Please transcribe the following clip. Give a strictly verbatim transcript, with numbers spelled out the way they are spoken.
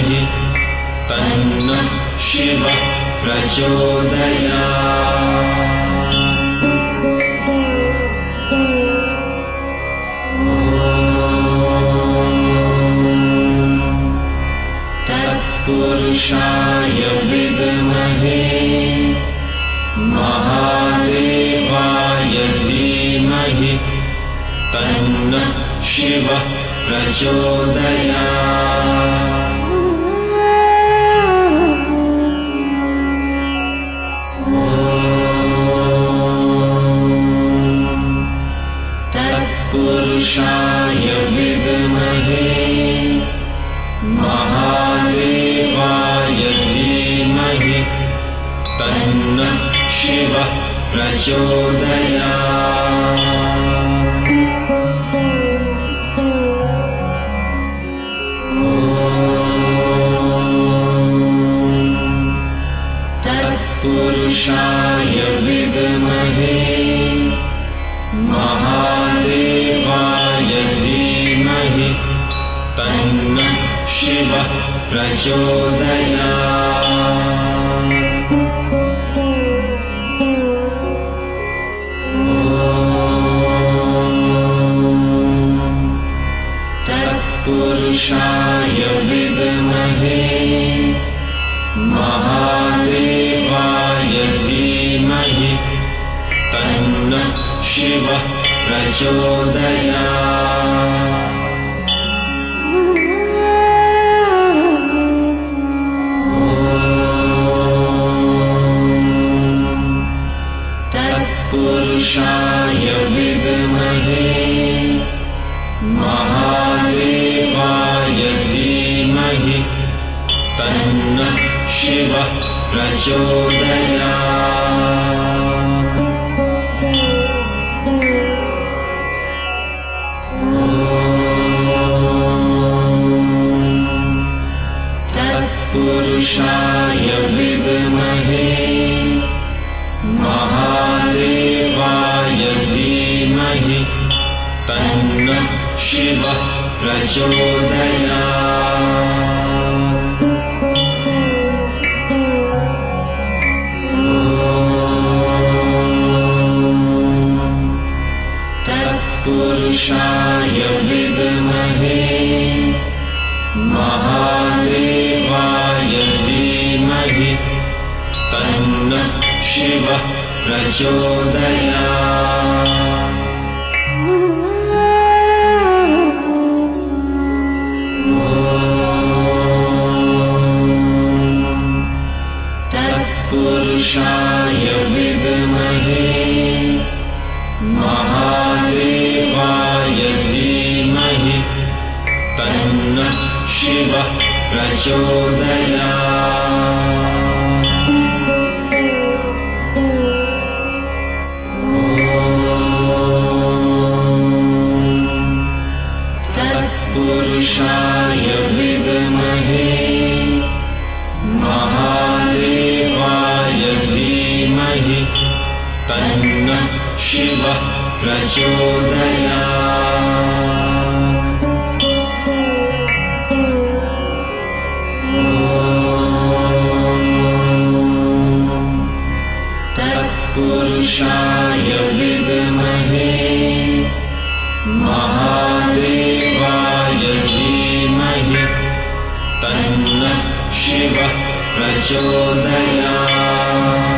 धीमहि तन्नः शिवः प्रचोदयात्। तत्पुरुषाय विद्महे महादेवाय धीमहि तन्नः शिवः प्रचोदयात्। तत्पुरुषाय विद्महे महादेवाय धीमहि तन्नः शिवः प्रचोदयात्। तत्पुरुषाय विद्महे महादेवाय धीमहि तन्नः शिवः प्रचोदयात्। तत्पुरुषाय विद्महे महादेवाय धीमहि तन्नः शिवः प्रचोदयात्। तत्पुरुषाय विद्महे महादेवाय धीमहि तन्नः शिवः प्रचोदयात्। तत्पुरुषाय विद्महे महादेवाय धीमहि तन्नः शिवः प्रचोदयात्। तत्पुरुषाय विद्महे महादेवाय धीमहि तन्नः शिवः प्रचोदयात्। तत्पुरुषाय विद्महे महादेवाय धीमहि तन्नः शिवः प्रचोदयात्। तत्पुरुषाय विद्महे महादेवाय धीमहि तन्नः शिवः प्रचोदयात्। तत्पुरुषाय विद्महे महादेवाय धीमहि तन्नः शिवः प्रचोदयात्।